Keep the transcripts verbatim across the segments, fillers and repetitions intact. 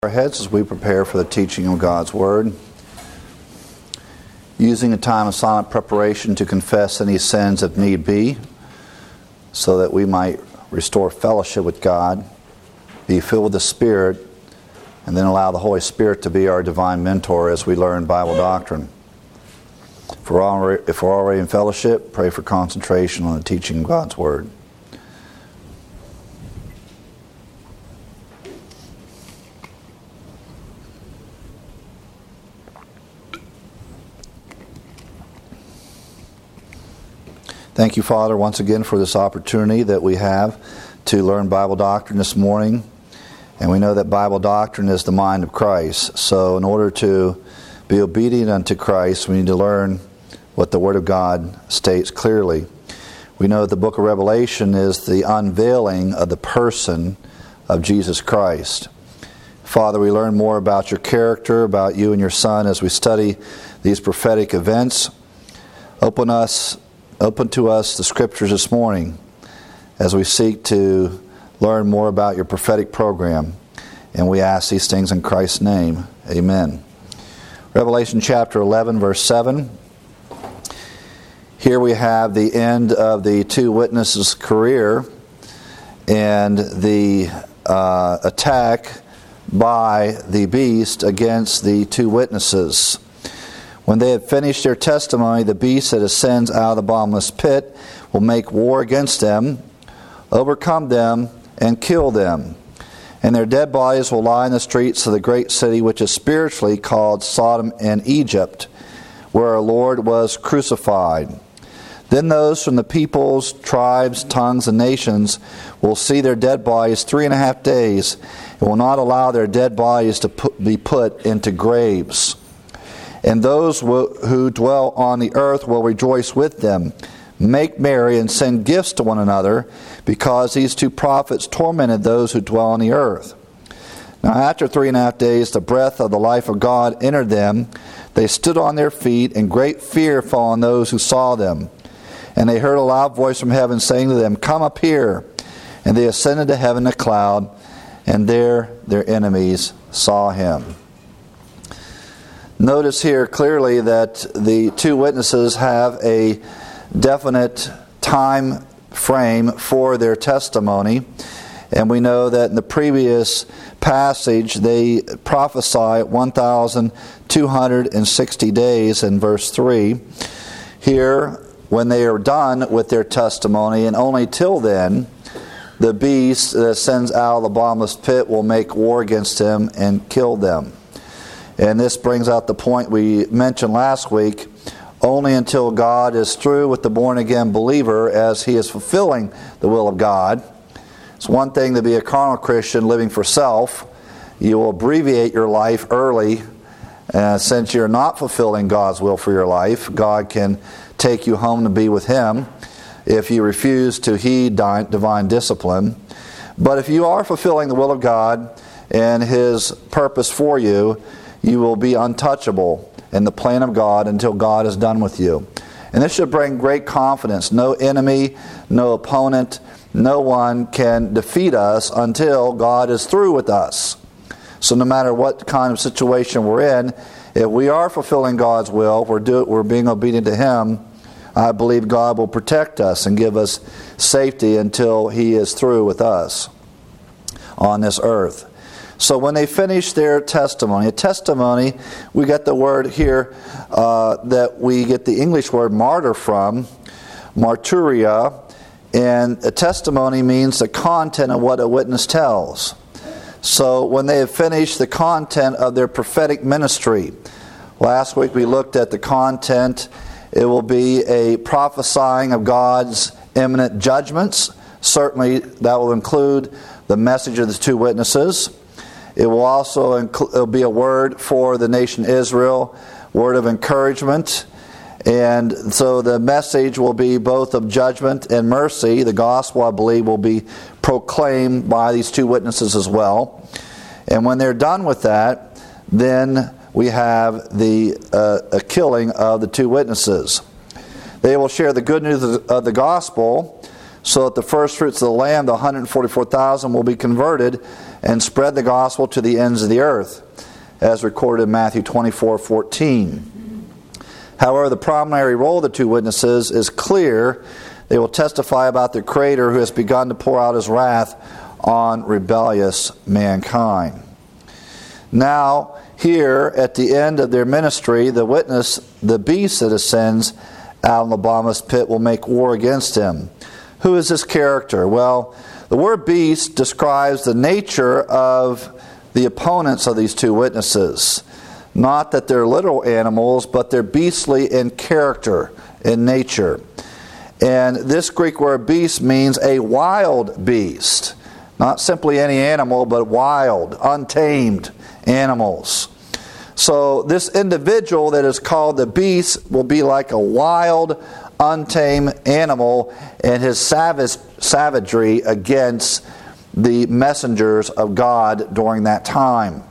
Our heads as we prepare for the teaching of God's Word, using a time of silent preparation to confess any sins if need be, so that we might restore fellowship with God, be filled with the Spirit, and then allow the Holy Spirit to be our divine mentor as we learn Bible doctrine. If we're already, if we're already in fellowship, pray for concentration on the teaching of God's Word. Thank you, Father, once again for this opportunity that we have to learn Bible doctrine this morning. And we know that Bible doctrine is the mind of Christ. So in order to be obedient unto Christ, we need to learn what the Word of God states clearly. We know that the book of Revelation is the unveiling of the person of Jesus Christ. Father, we learn more about your character, about you and your Son as we study these prophetic events. Open us Open to us the Scriptures this morning as we seek to learn more about your prophetic program. And we ask these things in Christ's name. Amen. Revelation chapter eleven, verse seven. Here we have the end of the two witnesses' career and the uh, attack by the beast against the two witnesses. When they have finished their testimony, the beast that ascends out of the bottomless pit will make war against them, overcome them, and kill them. And their dead bodies will lie in the streets of the great city, which is spiritually called Sodom and Egypt, where our Lord was crucified. Then those from the peoples, tribes, tongues, and nations will see their dead bodies three and a half days, and will not allow their dead bodies to put, be put into graves. And those who dwell on the earth will rejoice with them, make merry, and send gifts to one another, because these two prophets tormented those who dwell on the earth. Now after three and a half days, the breath of the life of God entered them. They stood on their feet, and great fear fell on those who saw them. And they heard a loud voice from heaven saying to them, "Come up here." And they ascended to heaven in a cloud, and there their enemies saw him. Notice here clearly that the two witnesses have a definite time frame for their testimony. And we know that in the previous passage they prophesy one thousand two hundred sixty days in verse three. Here, when they are done with their testimony, and only till then, the beast that ascends out of the bottomless pit will make war against them and kill them. And this brings out the point we mentioned last week. Only until God is through with the born-again believer as he is fulfilling the will of God. It's one thing to be a carnal Christian living for self. You will abbreviate your life early. Uh, since you're not fulfilling God's will for your life, God can take you home to be with Him if you refuse to heed divine discipline. But if you are fulfilling the will of God and His purpose for you, you will be untouchable in the plan of God until God is done with you. And this should bring great confidence. No enemy, no opponent, no one can defeat us until God is through with us. So no matter what kind of situation we're in, if we are fulfilling God's will, we're, do, we're being obedient to Him, I believe God will protect us and give us safety until He is through with us on this earth. So when they finish their testimony, a testimony, we get the word here uh, that we get the English word martyr from, martyria, and a testimony means the content of what a witness tells. So when they have finished the content of their prophetic ministry, last week we looked at the content. It will be a prophesying of God's imminent judgments. Certainly that will include the message of the two witnesses. It will also incl- it'll be a word for the nation Israel, word of encouragement. And so the message will be both of judgment and mercy. The gospel, I believe, will be proclaimed by these two witnesses as well. And when they're done with that, then we have the uh, a killing of the two witnesses. They will share the good news of the gospel so that the first fruits of the land, the one hundred forty-four thousand, will be converted and spread the gospel to the ends of the earth, as recorded in Matthew twenty-four fourteen. However, the primary role of the two witnesses is clear. They will testify about the Creator who has begun to pour out his wrath on rebellious mankind. Now, here at the end of their ministry, the witness, the beast that ascends out of the bottomless pit, will make war against him. Who is this character? Well, the word beast describes the nature of the opponents of these two witnesses. Not that they're literal animals, but they're beastly in character, in nature. And this Greek word beast means a wild beast. Not simply any animal, but wild, untamed animals. So this individual that is called the beast will be like a wild, untamed animal and his savage, savagery against the messengers of God during that time.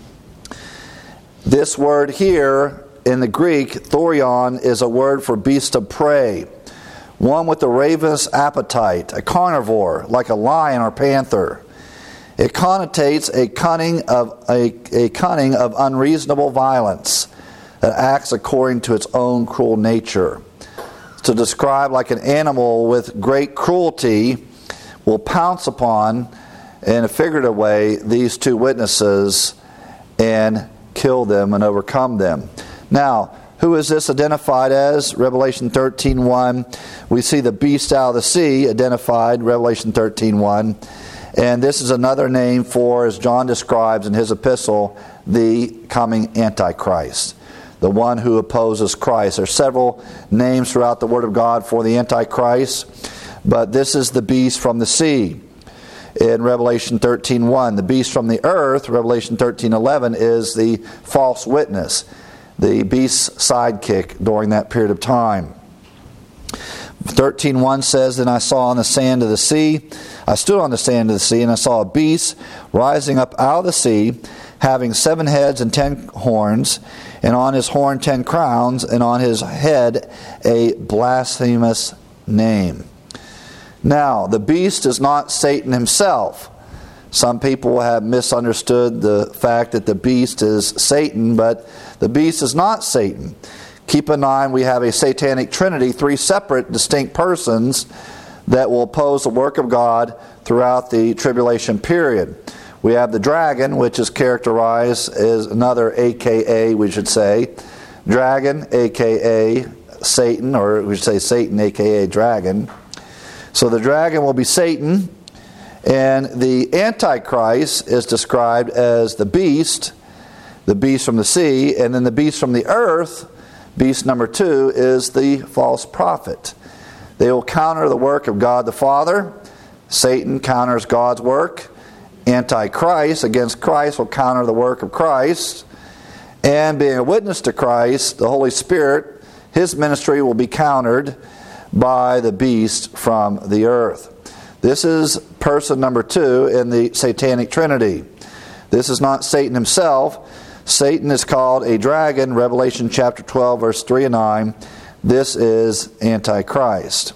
This word here in the Greek, thorion, is a word for beast of prey. One with a ravenous appetite, a carnivore, like a lion or panther. It connotates a cunning of a, a cunning of unreasonable violence that acts according to its own cruel nature. To describe like an animal with great cruelty will pounce upon, in a figurative way, these two witnesses and kill them and overcome them. Now, who is this identified as? Revelation thirteen one. We see the beast out of the sea identified, Revelation thirteen one. And this is another name for, as John describes in his epistle, the coming Antichrist, the one who opposes Christ. There are several names throughout the Word of God for the Antichrist, but this is the beast from the sea in Revelation thirteen one. The beast from the earth, Revelation thirteen eleven, is the false witness, the beast's sidekick during that period of time. thirteen one says, Then I saw on the sand of the sea, I stood on the sand of the sea, and I saw a beast rising up out of the sea, having seven heads and ten horns, and on his horn ten crowns, and on his head a blasphemous name. Now, the beast is not Satan himself. Some people have misunderstood the fact that the beast is Satan, but the beast is not Satan. Keep in mind, we have a satanic trinity, three separate, distinct persons that will oppose the work of God throughout the tribulation period. We have the dragon, which is characterized as another A K A, we should say. Dragon, A K A Satan, or we should say Satan, A K A dragon. So the dragon will be Satan, and the Antichrist is described as the beast, the beast from the sea, and then the beast from the earth, beast number two, is the false prophet. They will counter the work of God the Father. Satan counters God's work. Antichrist against Christ will counter the work of Christ. And being a witness to Christ, the Holy Spirit, his ministry will be countered by the beast from the earth. This is person number two in the satanic trinity. This is not Satan himself. Satan is called a dragon, Revelation chapter twelve, verse three and nine. This is Antichrist.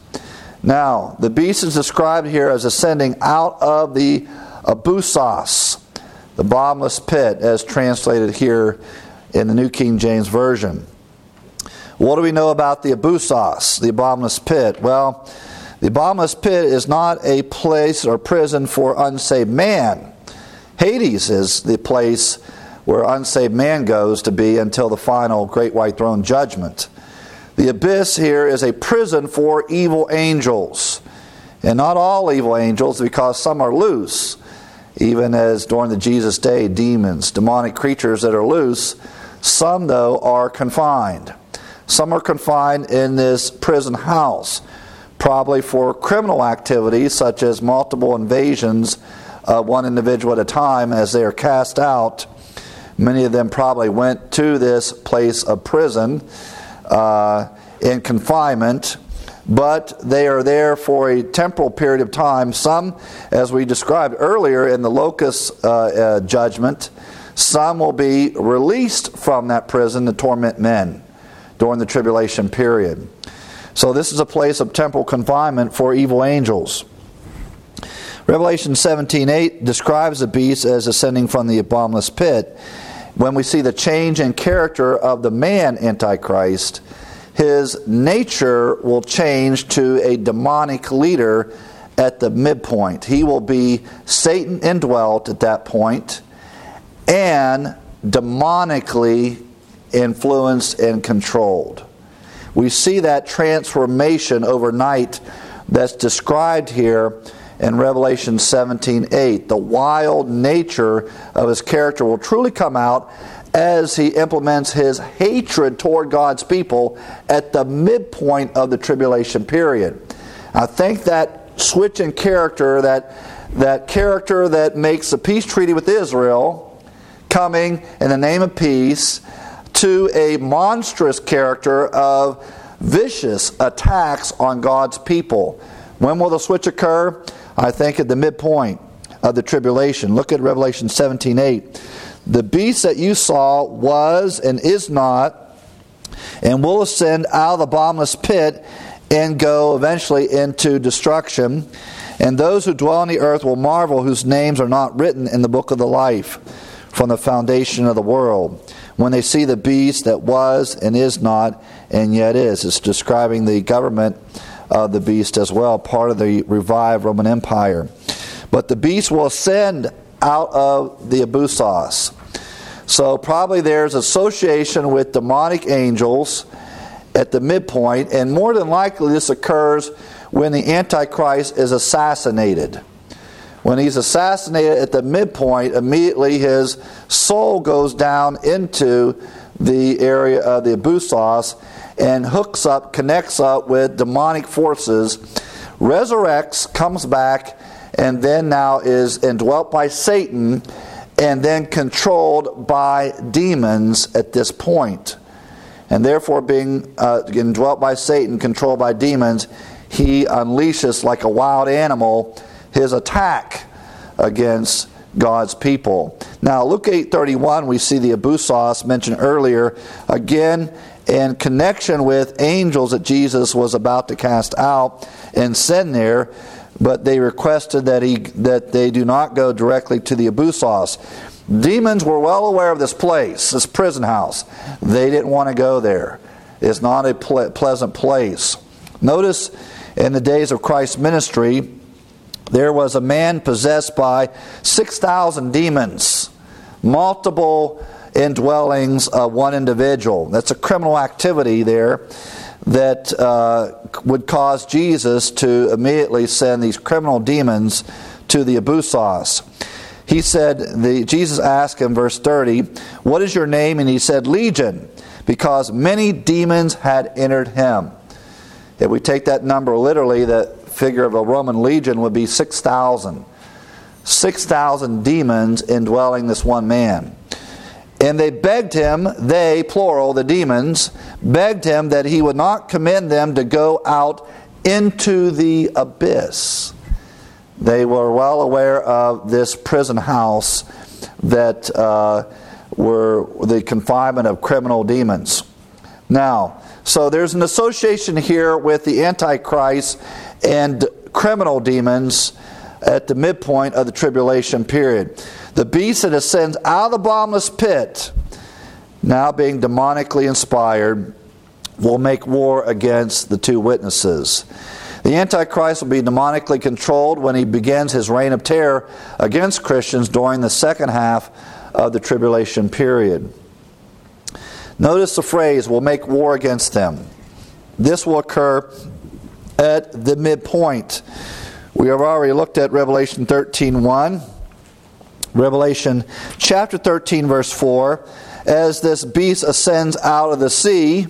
Now, the beast is described here as ascending out of the Abyssos, the bottomless pit, as translated here in the New King James Version. What do we know about the Abyssos, the bottomless pit? Well, the bottomless pit is not a place or prison for unsaved man. Hades is the place where unsaved man goes to be until the final great white throne judgment. The abyss here is a prison for evil angels. And not all evil angels, because some are loose. Even as during the Jesus day, demons, demonic creatures that are loose. Some, though, are confined. Some are confined in this prison house, probably for criminal activities such as multiple invasions of one individual at a time as they are cast out. Many of them probably went to this place of prison uh, in confinement, but they are there for a temporal period of time. Some, as we described earlier in the locust uh, uh, judgment, some will be released from that prison to torment men during the tribulation period. So this is a place of temporal confinement for evil angels. Revelation seventeen eight describes the beast as ascending from the bottomless pit. When we see the change in character of the man Antichrist, his nature will change to a demonic leader at the midpoint. He will be Satan indwelt at that point and demonically influenced and controlled. We see that transformation overnight that's described here in Revelation seventeen eight. The wild nature of his character will truly come out as he implements his hatred toward God's people at the midpoint of the tribulation period. I think that switch in character, that, that character that makes a peace treaty with Israel, coming in the name of peace, to a monstrous character of vicious attacks on God's people. When will the switch occur? I think at the midpoint of the tribulation. Look at Revelation seventeen eight. The beast that you saw was and is not, and will ascend out of the bottomless pit and go eventually into destruction. And those who dwell on the earth will marvel, whose names are not written in the book of the life from the foundation of the world, when they see the beast that was and is not and yet is. It's describing the government of the beast as well, part of the revived Roman Empire. But the beast will ascend out of the abusos. So probably there's association with demonic angels at the midpoint, and more than likely this occurs when the Antichrist is assassinated. When he's assassinated at the midpoint, immediately his soul goes down into the area of the abusos and hooks up, connects up with demonic forces, resurrects, comes back, and then now is indwelt by Satan and then controlled by demons at this point. And therefore, being uh, indwelt by Satan, controlled by demons, he unleashes like a wild animal his attack against God's people. Now, Luke eight thirty-one, we see the abusos mentioned earlier, again in connection with angels that Jesus was about to cast out and send there, but they requested that he that they do not go directly to the abusos. Demons were well aware of this place, this prison house. They didn't want to go there. It's not a ple- pleasant place. Notice in the days of Christ's ministry, there was a man possessed by six thousand demons, multiple indwellings of one individual. That's a criminal activity there that uh, would cause Jesus to immediately send these criminal demons to the abusos. He said, the, Jesus asked him, verse thirty, "What is your name?" And he said, "Legion," because many demons had entered him. If we take that number literally, the figure of a Roman legion would be six thousand. six thousand demons indwelling this one man. And they begged him, they, plural, the demons, begged him that he would not command them to go out into the abyss. They were well aware of this prison house that uh, were the confinement of criminal demons. Now, so there's an association here with the Antichrist and criminal demons at the midpoint of the tribulation period. The beast that ascends out of the bottomless pit, now being demonically inspired, will make war against the two witnesses. The Antichrist will be demonically controlled when he begins his reign of terror against Christians during the second half of the tribulation period. Notice the phrase, "will make war against them." This will occur at the midpoint. We have already looked at Revelation thirteen one. Revelation chapter thirteen verse four. As this beast ascends out of the sea,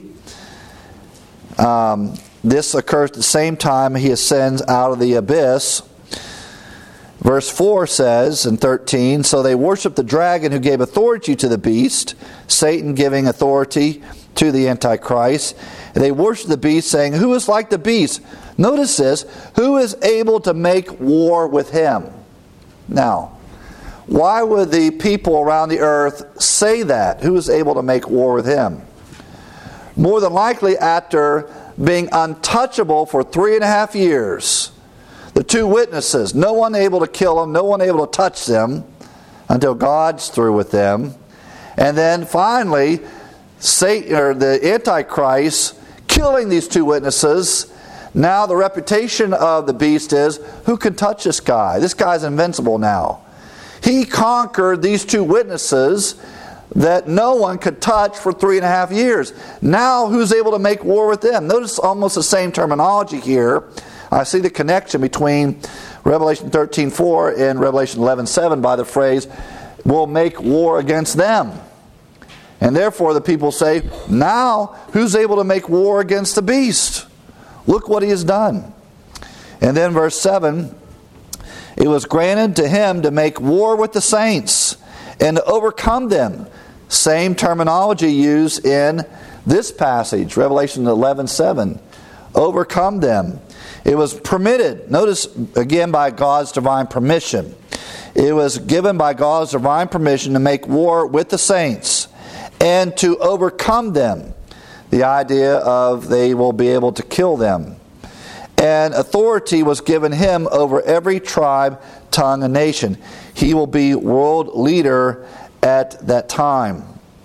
um, this occurs at the same time he ascends out of the abyss. Verse four says in thirteen, "So they worshiped the dragon who gave authority to the beast," Satan giving authority to the Antichrist. And they worshiped the beast, saying, "Who is like the beast?" Notice this, "who is able to make war with him?" Now, why would the people around the earth say that? Who is able to make war with him? More than likely after being untouchable for three and a half years. The two witnesses, no one able to kill them, no one able to touch them until God's through with them. And then finally, Satan, or the Antichrist, killing these two witnesses. Now the reputation of the beast is, who can touch this guy? This guy's invincible now. He conquered these two witnesses that no one could touch for three and a half years. Now who's able to make war with them? Notice almost the same terminology here. I see the connection between Revelation thirteen four and Revelation eleven seven by the phrase, will make war against them. And therefore the people say, now who's able to make war against the beast? Look what he has done. And then verse seven, it was granted to him to make war with the saints and to overcome them. Same terminology used in this passage, Revelation eleven seven. Overcome them. It was permitted, notice again, by God's divine permission. It was given by God's divine permission to make war with the saints and to overcome them. The idea of they will be able to kill them. And authority was given him over every tribe, tongue, and nation. He will be world leader at that time.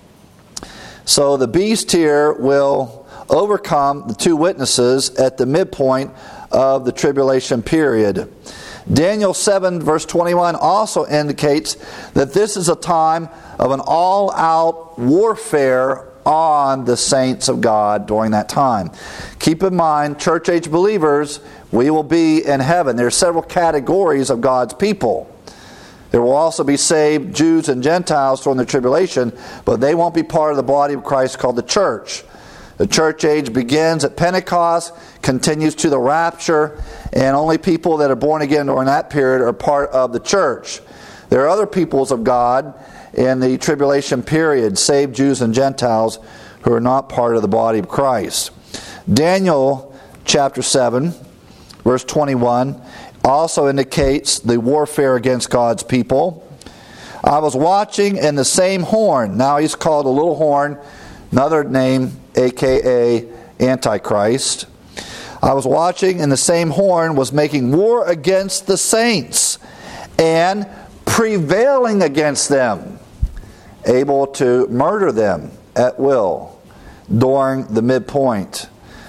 So the beast here will overcome the two witnesses at the midpoint of the tribulation period. Daniel seven verse twenty-one also indicates that this is a time of an all-out warfare on the saints of God during that time. Keep in mind, church-age believers, we will be in heaven. There are several categories of God's people. There will also be saved Jews and Gentiles during the tribulation, but they won't be part of the body of Christ called the church. The church age begins at Pentecost, continues to the rapture, and only people that are born again during that period are part of the church. There are other peoples of God in the tribulation period, saved Jews and Gentiles, who are not part of the body of Christ. Daniel chapter seven, verse twenty-one, also indicates the warfare against God's people. I was watching in the same horn. Now he's called a little horn, another name, a k a. Antichrist. I was watching, and the same horn was making war against the saints and prevailing against them, able to murder them at will during the midpoint.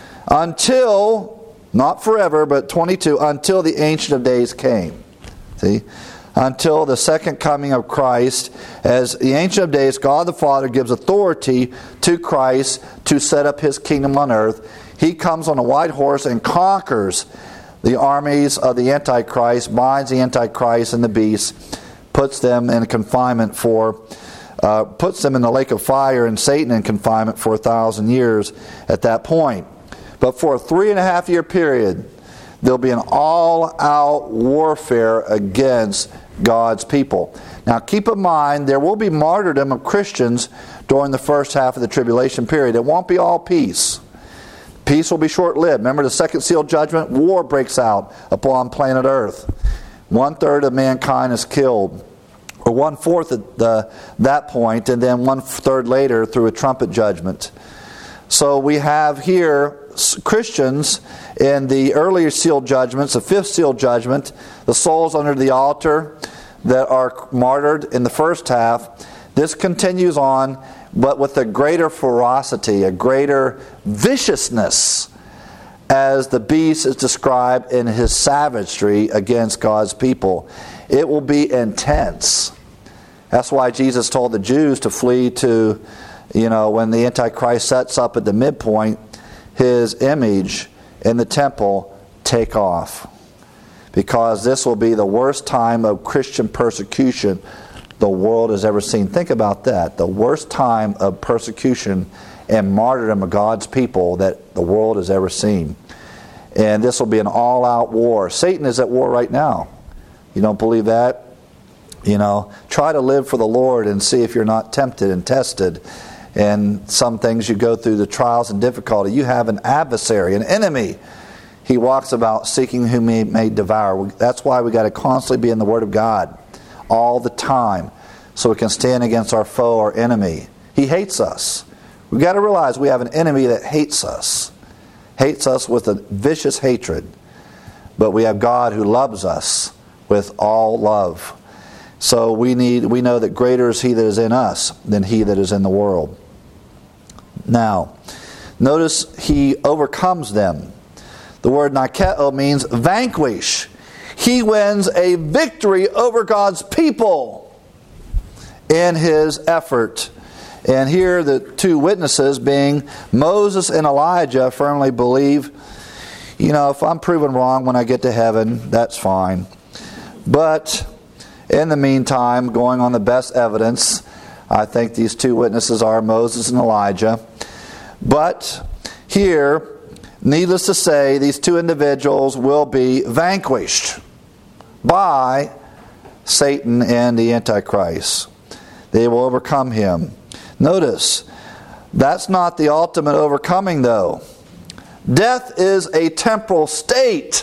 Until, not forever, but twenty-two, until the Ancient of Days came. See? Until the second coming of Christ, as the Ancient of Days, God the Father gives authority to Christ to set up His kingdom on earth. He comes on a white horse and conquers the armies of the Antichrist, binds the Antichrist and the beast, puts them in confinement for, uh, puts them in the lake of fire and Satan in confinement for a thousand years at that point. But for a three and a half year period, there'll be an all-out warfare against God's people. Now keep in mind, there will be martyrdom of Christians during the first half of the tribulation period. It won't be all peace. Peace will be short-lived. Remember the second seal judgment? War breaks out upon planet Earth. One-third of mankind is killed. Or one-fourth at the, that point, and then one-third later through a trumpet judgment. So we have here Christians in the earlier seal judgments, the fifth seal judgment, the souls under the altar that are martyred in the first half. This continues on, but with a greater ferocity, a greater viciousness, as the beast is described in his savagery against God's people. It will be intense. That's why Jesus told the Jews to flee to, you know, when the Antichrist sets up at the midpoint, his image in the temple, take off. Because this will be the worst time of Christian persecution the world has ever seen. Think about that. The worst time of persecution and martyrdom of God's people that the world has ever seen. And this will be an all-out war. Satan is at war right now. You don't believe that? You know, try to live for the Lord and see if you're not tempted and tested. And some things you go through the trials and difficulty. You have an adversary, an enemy. He walks about seeking whom he may devour. That's why we got to constantly be in the Word of God all the time, so we can stand against our foe, our enemy. He hates us. We've got to realize we have an enemy that hates us. hates us with a vicious hatred. But we have God who loves us with all love. So we need we know that greater is He that is in us than he that is in the world. Now, notice He overcomes them. The word nikeo means vanquish. He wins a victory over God's people in His effort. And here the two witnesses, being Moses and Elijah, firmly believe, you know, if I'm proven wrong when I get to heaven, that's fine. But in the meantime, going on the best evidence, I think these two witnesses are Moses and Elijah. But here, needless to say, these two individuals will be vanquished by Satan and the Antichrist. They will overcome him. Notice, that's not the ultimate overcoming, though. Death is a temporal state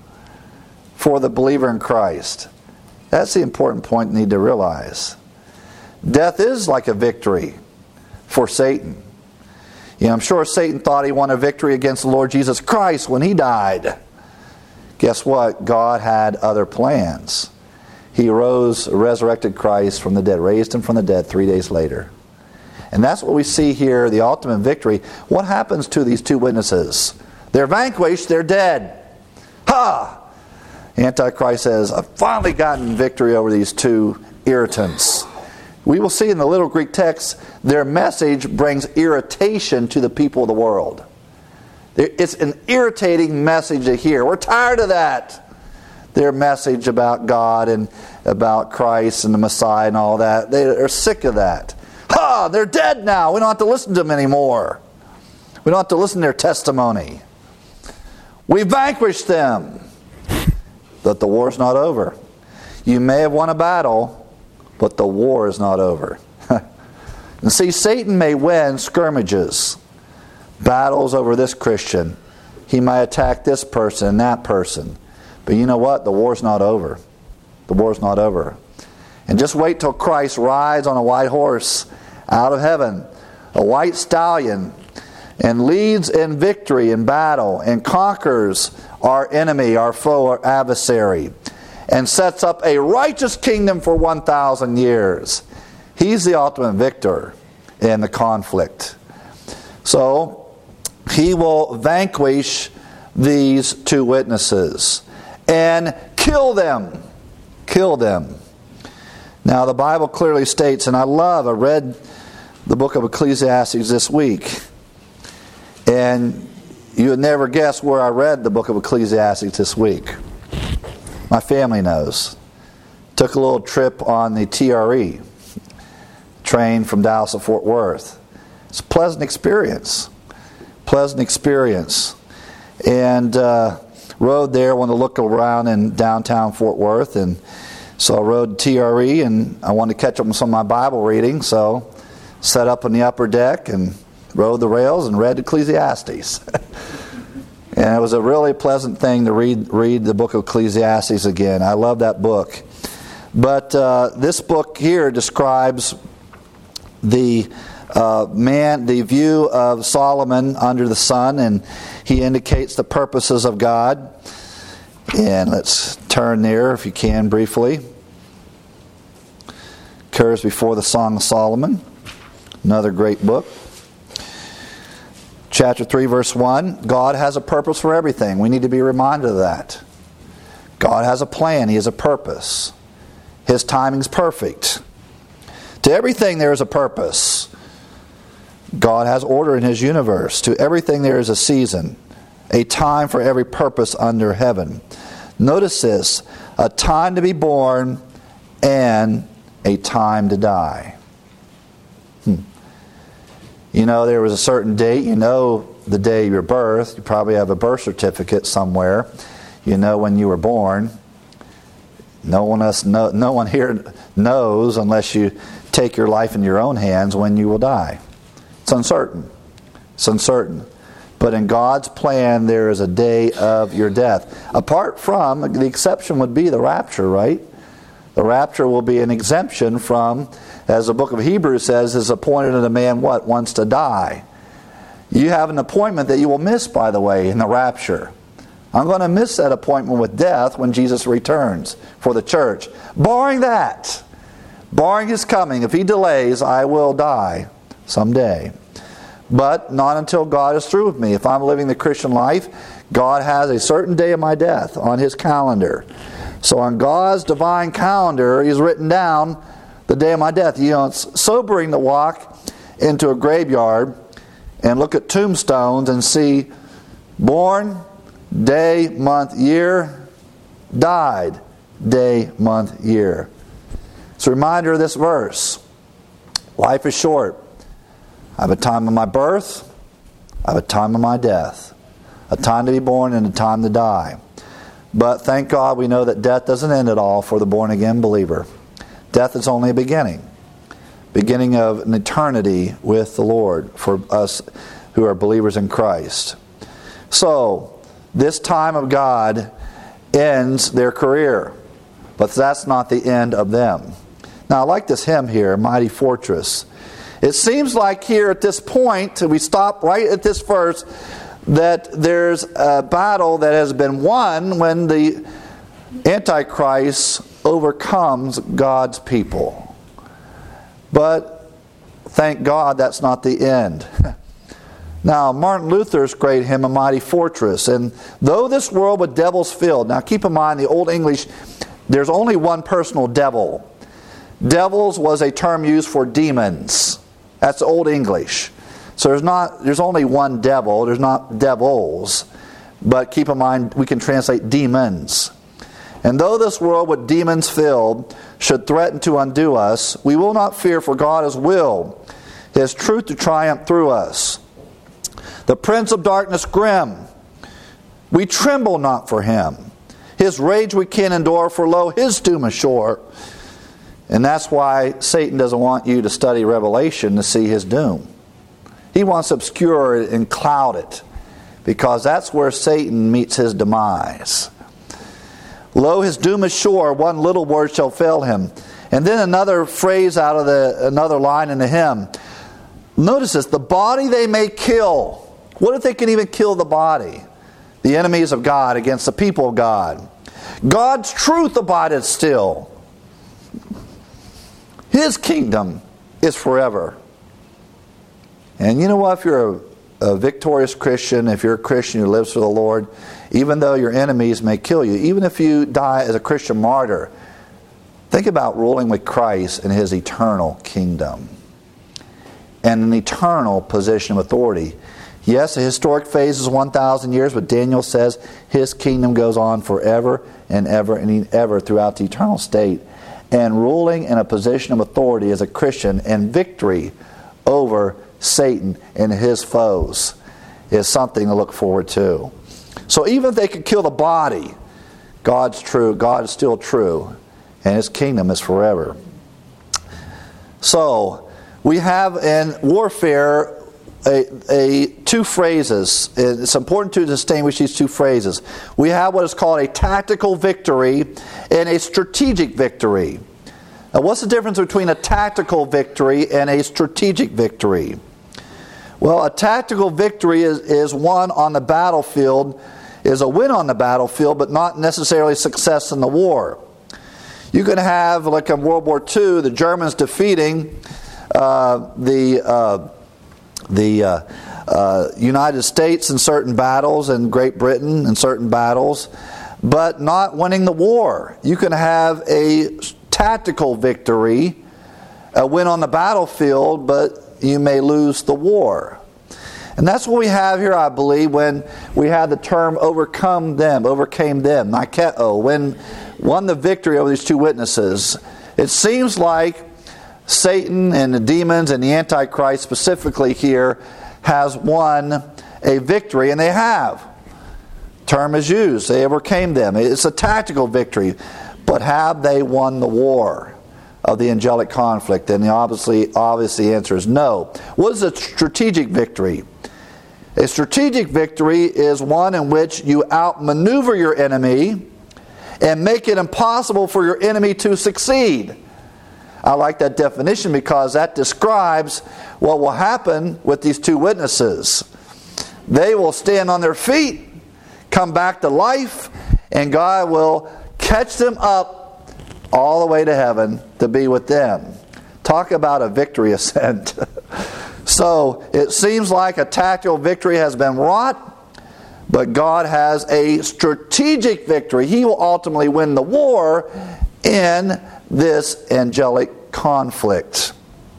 for the believer in Christ. That's the important point you need to realize. Death is like a victory for Satan. You know, I'm sure Satan thought he won a victory against the Lord Jesus Christ when He died. Guess what? God had other plans. He rose, resurrected Christ from the dead, raised Him from the dead three days later. And that's what we see here, the ultimate victory. What happens to these two witnesses? They're vanquished, they're dead. Ha! Antichrist says, I've finally gotten victory over these two irritants. We will see in the little Greek text, their message brings irritation to the people of the world. It's an irritating message to hear. We're tired of that. Their message about God and about Christ and the Messiah and all that. They are sick of that. Ha! They're dead now. We don't have to listen to them anymore. We don't have to listen to their testimony. We vanquished them. But the war's not over. You may have won a battle, but the war is not over. And see, Satan may win skirmishes, battles over this Christian. He might attack this person and that person. But you know what? The war's not over. The war's not over. And just wait till Christ rides on a white horse out of heaven, a white stallion, and leads in victory in battle and conquers our enemy, our foe, our adversary, and sets up a righteous kingdom for one thousand years. He's the ultimate victor in the conflict. So, He will vanquish these two witnesses and kill them. Kill them. Now, the Bible clearly states, and I love, I read the book of Ecclesiastes this week, and you would never guess where I read the book of Ecclesiastes this week. My family knows. Took a little trip on the T R E, train from Dallas to Fort Worth. It's a pleasant experience. Pleasant experience. And uh, rode there, wanted to look around in downtown Fort Worth, and so I rode T R E, and I wanted to catch up on some of my Bible reading, so set up on the upper deck and rode the rails and read Ecclesiastes. And it was a really pleasant thing to read read the book of Ecclesiastes again. I love that book. But uh, this book here describes the uh, man, the view of Solomon under the sun, and he indicates the purposes of God. And let's turn there, if you can, briefly. Occurs before the Song of Solomon, another great book. Chapter three, verse one, God has a purpose for everything. We need to be reminded of that. God has a plan. He has a purpose. His timing's perfect. To everything there is a purpose. God has order in His universe. To everything there is a season, a time for every purpose under heaven. Notice this, a time to be born and a time to die. Hmm. You know, there was a certain date. You know the day of your birth. You probably have a birth certificate somewhere. You know when you were born. No one else, no, no one here knows, unless you take your life in your own hands, when you will die. It's uncertain. It's uncertain. But in God's plan, there is a day of your death. Apart from, the exception would be the rapture, right? The rapture will be an exemption from, as the book of Hebrews says, is appointed unto man what? Wants to die. You have an appointment that you will miss, by the way, in the rapture. I'm going to miss that appointment with death when Jesus returns for the church. Barring that, barring His coming, if He delays, I will die someday. But not until God is through with me. If I'm living the Christian life, God has a certain day of my death on His calendar. So on God's divine calendar, He's written down the day of my death. You know, it's sobering to walk into a graveyard and look at tombstones and see born, day, month, year, died, day, month, year. It's a reminder of this verse. Life is short. I have a time of my birth, I have a time of my death, a time to be born and a time to die. But thank God we know that death doesn't end at all for the born-again believer. Death is only a beginning. Beginning of an eternity with the Lord for us who are believers in Christ. So, this time of God ends their career. But that's not the end of them. Now I like this hymn here, Mighty Fortress. It seems like here at this point, we stop right at this verse, that there's a battle that has been won when the Antichrist overcomes God's people. But thank God that's not the end. Now, Martin Luther's great hymn, A Mighty Fortress. And though this world with devils filled, now keep in mind the Old English, there's only one personal devil. Devils was a term used for demons. That's Old English. So there's not there's only one devil, there's not devils. But keep in mind we can translate demons. And though this world with demons filled should threaten to undo us, we will not fear, for God has willed His truth to triumph through us. The prince of darkness grim, we tremble not for him. His rage we can endure, for lo, his doom is sure. And that's why Satan doesn't want you to study Revelation to see his doom. He wants to obscure it and cloud it, because that's where Satan meets his demise. Lo, his doom is sure, one little word shall fail him. And then another phrase out of the another line in the hymn. Notice this, the body they may kill. What if they can even kill the body? The enemies of God against the people of God. God's truth abideth still. His kingdom is forever. And you know what? If you're a, a victorious Christian, if you're a Christian who lives for the Lord, even though your enemies may kill you, even if you die as a Christian martyr, think about ruling with Christ in His eternal kingdom and an eternal position of authority. Yes, the historic phase is one thousand years, but Daniel says His kingdom goes on forever and ever and ever throughout the eternal state. And ruling in a position of authority as a Christian and victory over Satan and his foes is something to look forward to. So even if they could kill the body, God's true, God is still true, and His kingdom is forever. So we have in warfare A, a two phrases. It's important to distinguish these two phrases. We have what is called a tactical victory and a strategic victory. Now, what's the difference between a tactical victory and a strategic victory? Well, a tactical victory is, is one on the battlefield, is a win on the battlefield, but not necessarily success in the war. You can have, like in World War Two, the Germans defeating uh, the uh, the uh, uh, United States in certain battles and Great Britain in certain battles, but not winning the war. You can have a tactical victory, a win on the battlefield, but you may lose the war. And that's what we have here, I believe, when we have the term overcome them, overcame them, Nikeo, when won the victory over these two witnesses. It seems like Satan and the demons and the Antichrist specifically here has won a victory, and they have. Term is used. They overcame them. It's a tactical victory. But have they won the war of the angelic conflict? And the obviously, obviously answer is no. What is a strategic victory? A strategic victory is one in which you outmaneuver your enemy and make it impossible for your enemy to succeed. I like that definition because that describes what will happen with these two witnesses. They will stand on their feet, come back to life, and God will catch them up all the way to heaven to be with them. Talk about a victory ascent. So it seems like a tactical victory has been wrought, but God has a strategic victory. He will ultimately win the war in this angelic conflict.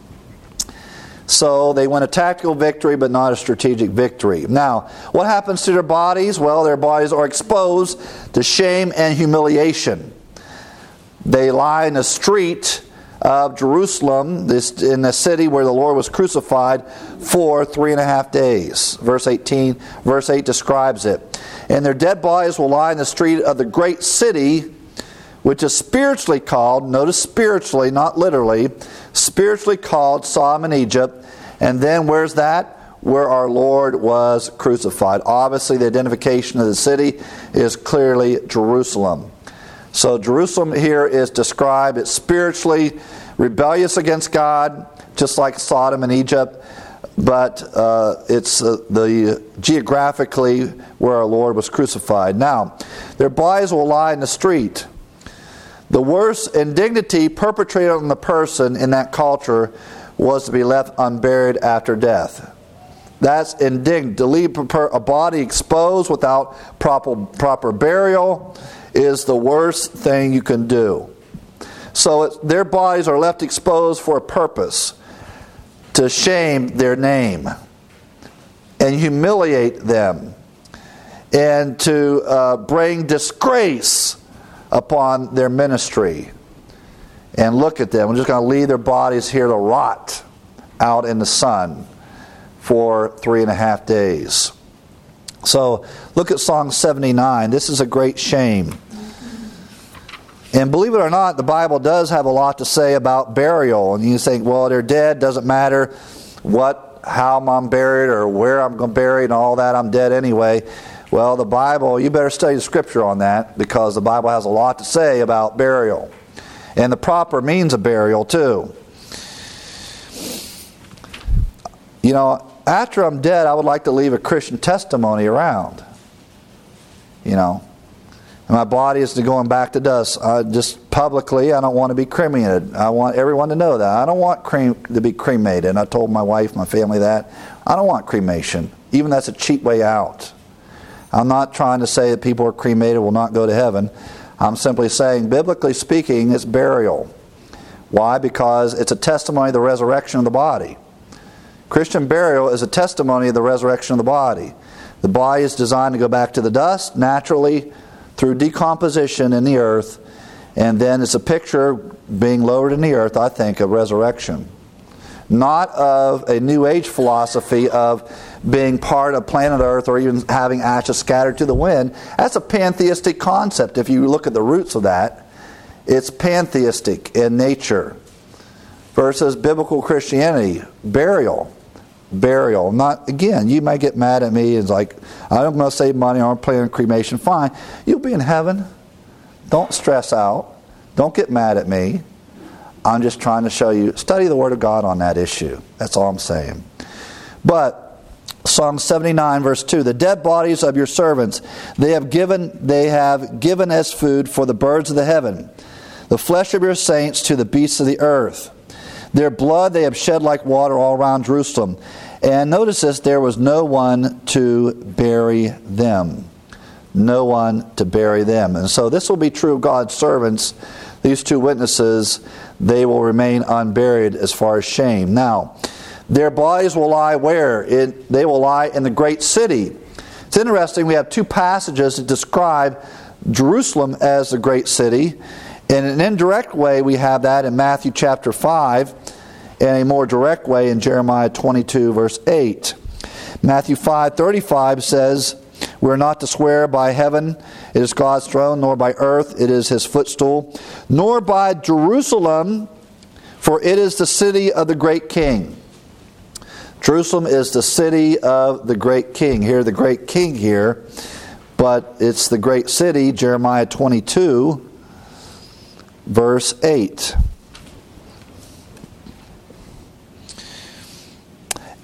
So they win a tactical victory, but not a strategic victory. Now, what happens to their bodies? Well, their bodies are exposed to shame and humiliation. They lie in the street of Jerusalem, this in the city where the Lord was crucified, for three and a half days. Verse eighteen, verse eight describes it. And their dead bodies will lie in the street of the great city, which is spiritually called, notice spiritually, not literally, spiritually called Sodom and Egypt. And then where's that? Where our Lord was crucified. Obviously, the identification of the city is clearly Jerusalem. So Jerusalem here is described as spiritually rebellious against God, just like Sodom and Egypt. But uh, it's uh, the geographically where our Lord was crucified. Now, their bodies will lie in the street. The worst indignity perpetrated on the person in that culture was to be left unburied after death. That's indignant. To leave a body exposed without proper, proper burial is the worst thing you can do. So it's, their bodies are left exposed for a purpose, to shame their name and humiliate them and to uh, bring disgrace upon their ministry. And look at them. We're just going to leave their bodies here to rot out in the sun for three and a half days. So look at Psalm seventy-nine. This is a great shame. And believe it or not, the Bible does have a lot to say about burial. And you think, well, they're dead, doesn't matter what, how I'm buried or where I'm going to bury and all that, I'm dead anyway. Well, the Bible, you better study the Scripture on that, because the Bible has a lot to say about burial. And the proper means of burial, too. You know, after I'm dead, I would like to leave a Christian testimony around. You know, and my body is going back to dust. I just publicly, I don't want to be cremated. I want everyone to know that. I don't want crem to be cremated. And I told my wife, my family that. I don't want cremation. Even that's a cheap way out. I'm not trying to say that people who are cremated will not go to heaven. I'm simply saying, biblically speaking, it's burial. Why? Because it's a testimony of the resurrection of the body. Christian burial is a testimony of the resurrection of the body. The body is designed to go back to the dust naturally through decomposition in the earth, and then it's a picture being lowered in the earth, I think, of resurrection. Not of a New Age philosophy of being part of planet Earth or even having ashes scattered to the wind. That's a pantheistic concept. If you look at the roots of that, it's pantheistic in nature. Versus biblical Christianity, burial. Burial. Not, again, you may get mad at me. It's like, I'm going to save money, I'm planning cremation. Fine. You'll be in heaven. Don't stress out. Don't get mad at me. I'm just trying to show you, study the Word of God on that issue. That's all I'm saying. But Psalm seventy-nine, verse two, the dead bodies of your servants, they have given, they have given as food for the birds of the heaven, the flesh of your saints to the beasts of the earth. Their blood they have shed like water all around Jerusalem. And notice this, there was no one to bury them. No one to bury them. And so this will be true of God's servants. These two witnesses, they will remain unburied as far as shame. Now, their bodies will lie where? It, they will lie in the great city. It's interesting, we have two passages that describe Jerusalem as the great city. In an indirect way, we have that in Matthew chapter five, and a more direct way in Jeremiah twenty-two, verse eight. Matthew five thirty-five says, "We are not to swear by heaven, it is God's throne, nor by earth, it is His footstool, nor by Jerusalem, for it is the city of the great King." Jerusalem is the city of the great King. Here, the great King here, but it's the great city, Jeremiah twenty-two, verse eight.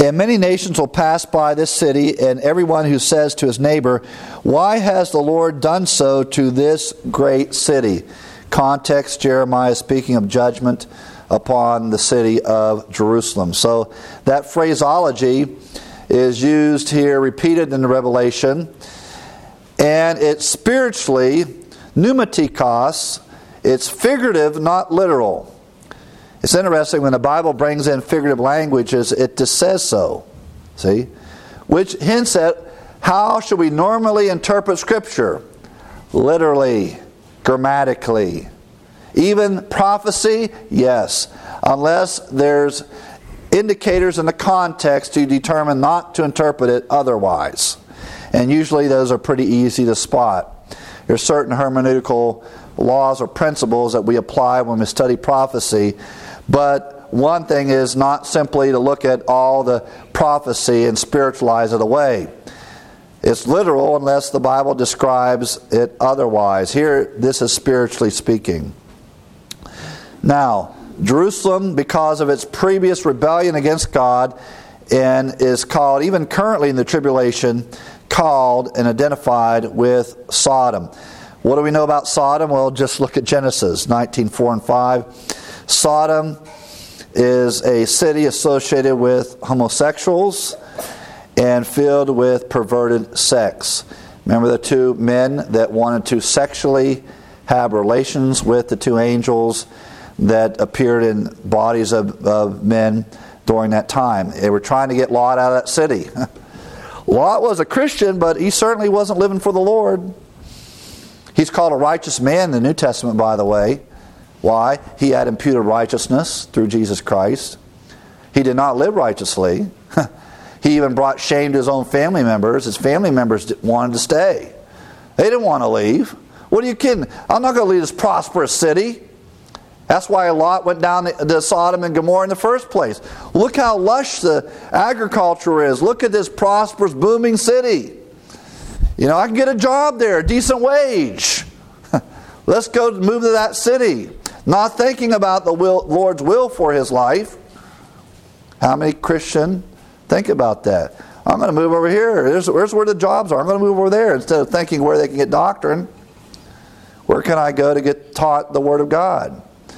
And many nations will pass by this city, and everyone who says to his neighbor, why has the Lord done so to this great city? Context, Jeremiah speaking of judgment upon the city of Jerusalem. So that phraseology is used here, repeated in the Revelation, and it's spiritually pneumatikos. It's figurative, not literal. It's interesting when the Bible brings in figurative languages, it just says so. See? Which hints at how should we normally interpret Scripture? Literally, grammatically. Even prophecy? Yes. Unless there's indicators in the context to determine not to interpret it otherwise. And usually those are pretty easy to spot. There's certain hermeneutical laws or principles that we apply when we study prophecy. But one thing is not simply to look at all the prophecy and spiritualize it away. It's literal unless the Bible describes it otherwise. Here, this is spiritually speaking. Now, Jerusalem, because of its previous rebellion against God, and is called, even currently in the tribulation, called and identified with Sodom. What do we know about Sodom? Well, just look at Genesis nineteen, four and five. Sodom is a city associated with homosexuals and filled with perverted sex. Remember the two men that wanted to sexually have relations with the two angels that appeared in bodies of, of men during that time. They were trying to get Lot out of that city. Lot was a Christian, but he certainly wasn't living for the Lord. He's called a righteous man in the New Testament, by the way. Why? He had imputed righteousness through Jesus Christ. He did not live righteously. He even brought shame to his own family members. His family members wanted to stay. They didn't want to leave. What are you kidding? I'm not going to leave this prosperous city. That's why Lot went down to Sodom and Gomorrah in the first place. Look how lush the agriculture is. Look at this prosperous, booming city. You know, I can get a job there, a decent wage. Let's go move to that city. Not thinking about the will, Lord's will for his life. How many Christians think about that? I'm going to move over here. There's, there's where the jobs are. I'm going to move over there instead of thinking where they can get doctrine. Where can I go to get taught the Word of God?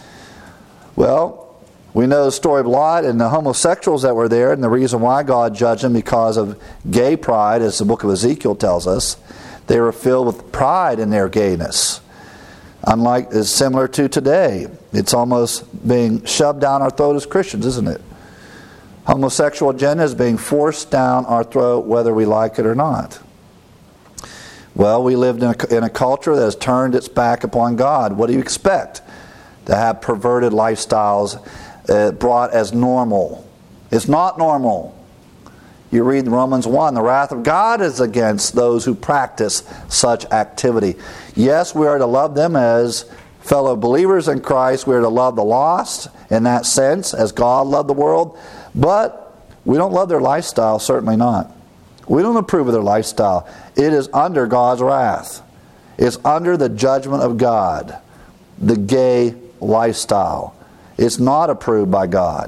Well, we know the story of Lot and the homosexuals that were there, and the reason why God judged them because of gay pride, as the book of Ezekiel tells us. They were filled with pride in their gayness. Unlike, is similar to today. It's almost being shoved down our throat as Christians, isn't it? Homosexual agenda is being forced down our throat whether we like it or not. Well, we lived in a, in a culture that has turned its back upon God. What do you expect? To have perverted lifestyles uh, brought as normal. It's not normal. You read Romans one, the wrath of God is against those who practice such activity. Yes, we are to love them as fellow believers in Christ. We are to love the lost in that sense, as God loved the world. But we don't love their lifestyle, certainly not. We don't approve of their lifestyle. It is under God's wrath. It's under the judgment of God. The gay lifestyle. It's not approved by God.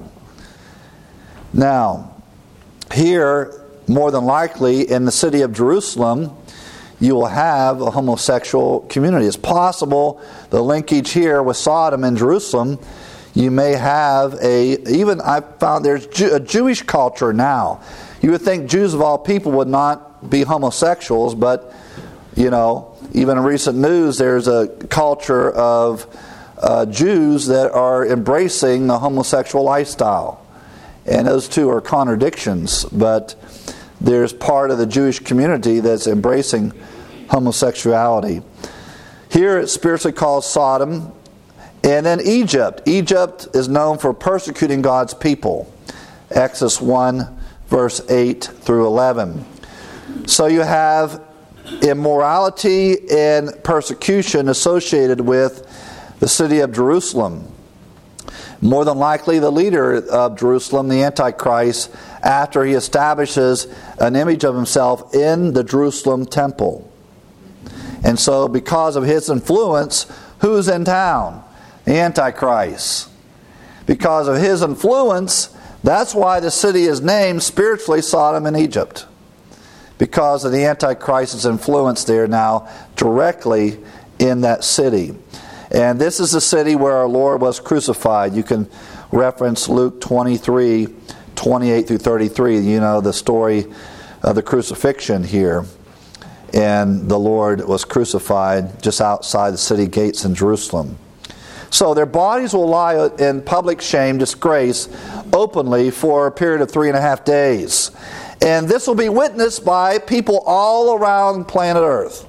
Now, here, more than likely, in the city of Jerusalem, you will have a homosexual community. It's possible the linkage here with Sodom and Jerusalem, you may have a, even I found there's a Jewish culture now. You would think Jews of all people would not be homosexuals, but, you know, even in recent news, there's a culture of uh, Jews that are embracing the homosexual lifestyle. And those two are contradictions, but there's part of the Jewish community that's embracing homosexuality. Here it's spiritually called Sodom. And then Egypt. Egypt is known for persecuting God's people. Exodus one, verse eight through eleven. So you have immorality and persecution associated with the city of Jerusalem. More than likely the leader of Jerusalem, the Antichrist, after he establishes an image of himself in the Jerusalem temple. And so because of his influence, who's in town? The Antichrist. Because of his influence, That's why the city is named spiritually Sodom and Egypt, because of the Antichrist's influence there now directly in that city. And this is the city where our Lord was crucified. You can reference Luke twenty-three, twenty-eight through thirty-three. You know the story of the crucifixion here. And the Lord was crucified just outside the city gates in Jerusalem. So their bodies will lie in public shame, disgrace, openly for a period of three and a half days. And this will be witnessed by people all around planet Earth.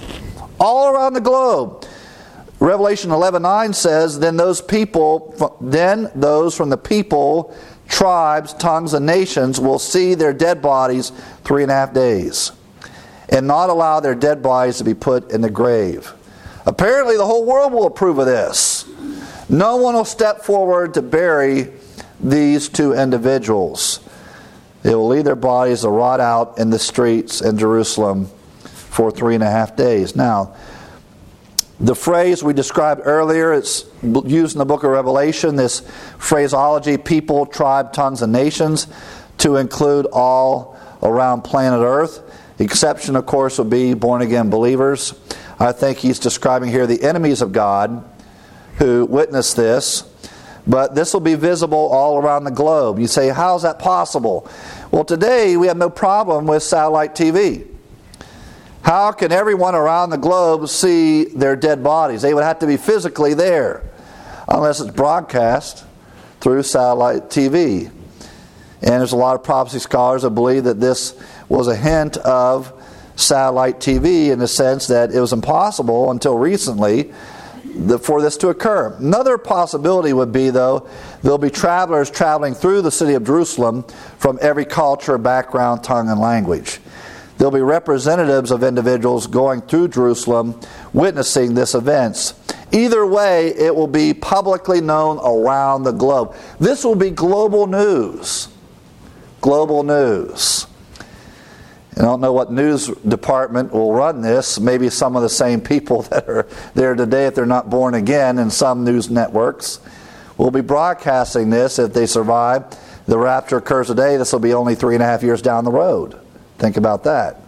All around the globe. Revelation eleven nine says, Then those people, then those from the people, tribes, tongues, and nations will see their dead bodies three and a half days, and not allow their dead bodies to be put in the grave. Apparently the whole world will approve of this. No one will step forward to bury these two individuals. They will leave their bodies to rot out in the streets in Jerusalem for three and a half days. Now, the phrase we described earlier, it's used in the book of Revelation, this phraseology, people, tribe, tongues, and nations, to include all around planet Earth. The exception, of course, would be born-again believers. I think he's describing here the enemies of God who witnessed this. But this will be visible all around the globe. You say, how is that possible? Well, today we have no problem with satellite T V. How can everyone around the globe see their dead bodies? They would have to be physically there, unless it's broadcast through satellite T V. And there's a lot of prophecy scholars that believe that this was a hint of satellite T V, in the sense that it was impossible until recently for this to occur. Another possibility would be, though, there'll be travelers traveling through the city of Jerusalem from every culture, background, tongue, and language. There'll be representatives of individuals going through Jerusalem witnessing this events. Either way, it will be publicly known around the globe. This will be global news. Global news. I don't know what news department will run this. Maybe some of the same people that are there today, if they're not born again, in some news networks will be broadcasting this if they survive. The rapture occurs today. This will be only three and a half years down the road. Think about that.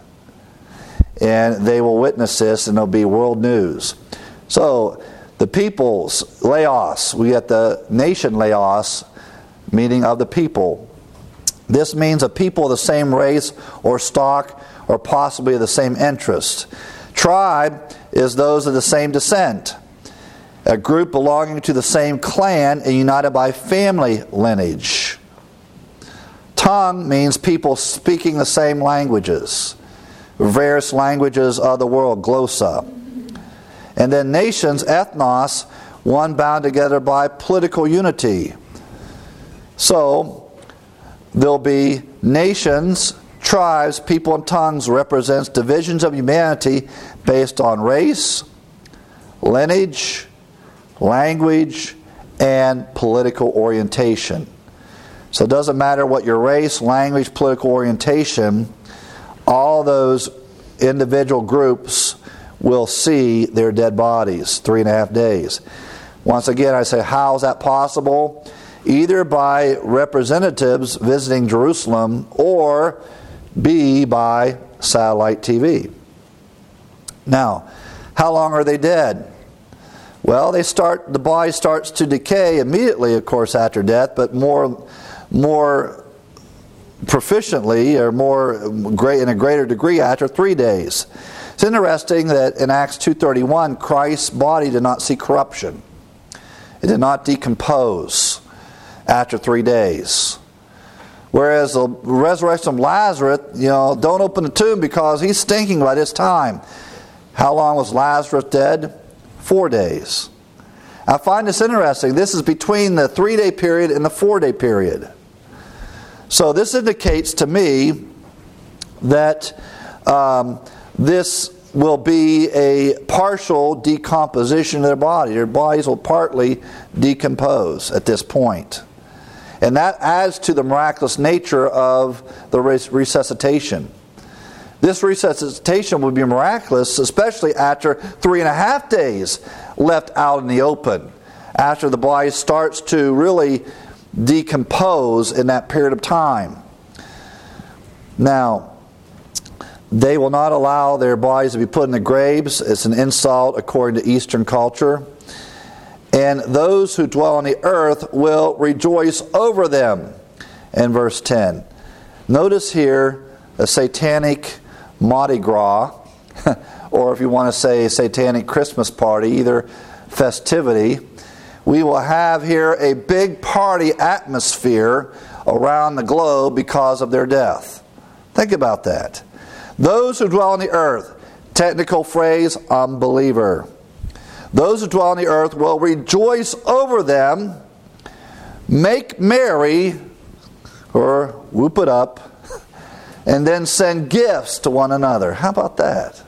And they will witness this, and it'll be world news. So, the peoples, Laos, we get the nation Laos, meaning of the people. This means a people of the same race or stock, or possibly of the same interest. Tribe is those of the same descent. A group belonging to the same clan and united by family lineage. Tongue means people speaking the same languages. Various languages of the world, glossa. And then nations, ethnos, one bound together by political unity. So, there'll be nations, tribes, people, and tongues represents divisions of humanity based on race, lineage, language, and political orientation. So it doesn't matter what your race, language, political orientation, all those individual groups will see their dead bodies three and a half days. Once again, I say, how is that possible? Either by representatives visiting Jerusalem, or B, by satellite T V. Now, how long are they dead? Well, they start. The body starts to decay immediately, of course, after death, but more, more proficiently, or more great in a greater degree after three days. It's interesting that in Acts two thirty-one, Christ's body did not see corruption. It did not decompose after three days. Whereas the resurrection of Lazarus, you know, don't open the tomb because he's stinking by this time. How long was Lazarus dead? Four days. I find this interesting. This is between the three-day period and the four-day period. So this indicates to me that um, this will be a partial decomposition of their body. Their bodies will partly decompose at this point. And that adds to the miraculous nature of the resuscitation. This resuscitation would be miraculous, especially after three and a half days left out in the open. After the body starts to really decompose in that period of time. Now, they will not allow their bodies to be put in the graves. It's an insult according to Eastern culture. And those who dwell on the earth will rejoice over them. In verse ten. Notice here a satanic Mardi Gras, or if you want to say satanic Christmas party, either festivity. We will have here a big party atmosphere around the globe because of their death. Think about that. Those who dwell on the earth, technical phrase, unbeliever. Those who dwell on the earth will rejoice over them, make merry, or whoop it up, and then send gifts to one another. How about that?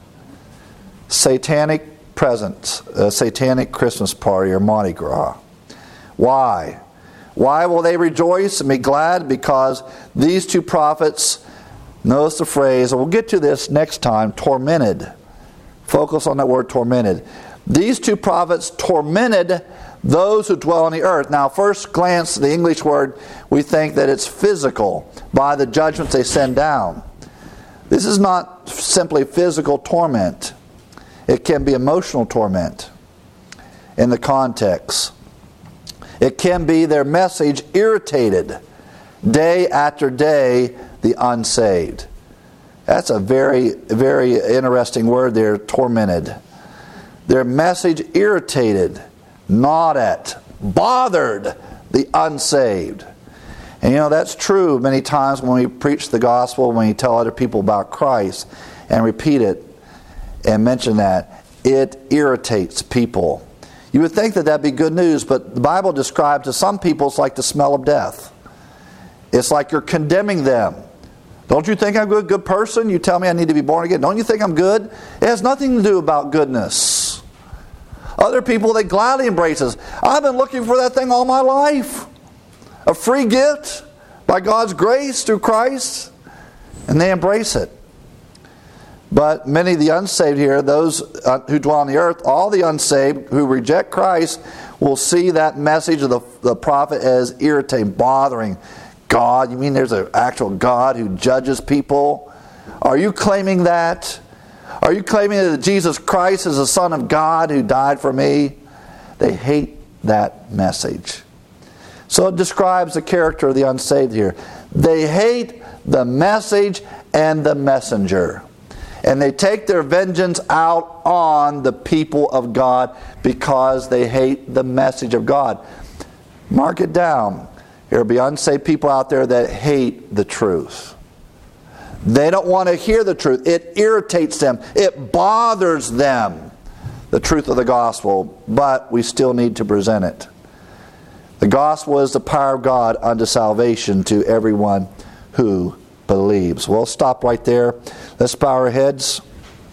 Satanic presents, a satanic Christmas party or Mardi Gras. Why? Why will they rejoice and be glad? Because these two prophets, notice the phrase, and we'll get to this next time, tormented. Focus on that word tormented. These two prophets tormented those who dwell on the earth. Now, first glance at the English word, we think that it's physical by the judgments they send down. This is not simply physical torment. It can be emotional torment in the context. It can be their message irritated day after day the unsaved. That's a very, very interesting word there, tormented. Their message irritated, gnawed at, bothered the unsaved. And you know, that's true many times when we preach the gospel, when we tell other people about Christ and repeat it and mention that. It irritates people. You would think that that'd be good news, but the Bible describes to some people it's like the smell of death. It's like you're condemning them. Don't you think I'm a good, good person? You tell me I need to be born again. Don't you think I'm good? It has nothing to do about goodness. Other people, they gladly embrace this. I've been looking for that thing all my life. A free gift by God's grace through Christ. And they embrace it. But many of the unsaved here, those who dwell on the earth, all the unsaved who reject Christ will see that message of the, the prophet as irritating, bothering. God, you mean there's an actual God who judges people? Are you claiming that? Are you claiming that Jesus Christ is the Son of God who died for me? They hate that message. So it describes the character of the unsaved here. They hate the message and the messenger. And they take their vengeance out on the people of God because they hate the message of God. Mark it down. There will be unsaved people out there that hate the truth. They don't want to hear the truth. It irritates them. It bothers them, the truth of the gospel. But we still need to present it. The gospel is the power of God unto salvation to everyone who believes. We'll stop right there. Let's bow our heads.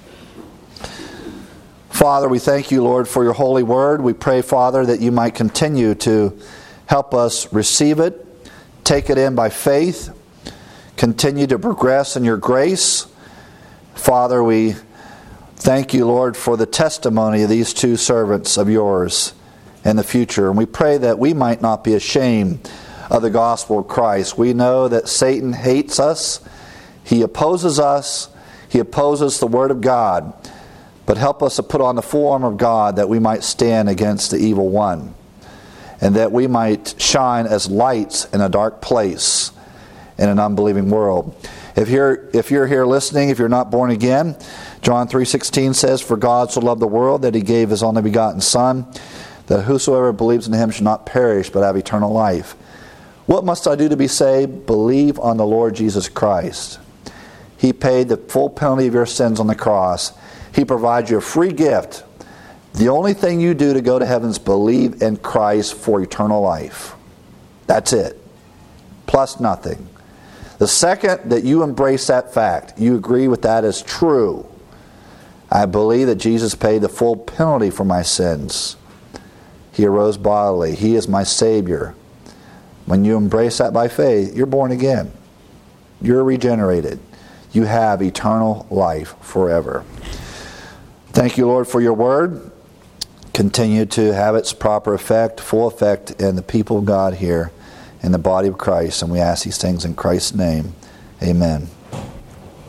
Father, we thank you, Lord, for your holy word. We pray, Father, that you might continue to help us receive it, take it in by faith, continue to progress in your grace. Father, we thank you, Lord, for the testimony of these two servants of yours in the future. And we pray that we might not be ashamed of the gospel of Christ. We know that Satan hates us. He opposes us. He opposes the word of God. But help us to put on the full armor of God that we might stand against the evil one. And that we might shine as lights in a dark place in an unbelieving world. If you're, if you're here listening, if you're not born again, John three sixteen says, "For God so loved the world that he gave his only begotten Son, that whosoever believes in him should not perish but have eternal life." What must I do to be saved? Believe on the Lord Jesus Christ. He paid the full penalty of your sins on the cross. He provides you a free gift. The only thing you do to go to heaven is believe in Christ for eternal life. That's it. Plus nothing. The second that you embrace that fact, you agree with that as true. I believe that Jesus paid the full penalty for my sins. He arose bodily. He is my Savior. When you embrace that by faith, you're born again. You're regenerated. You have eternal life forever. Thank you, Lord, for your word. Continue to have its proper effect, full effect in the people of God here. in the body of Christ. And we ask these things in Christ's name. Amen.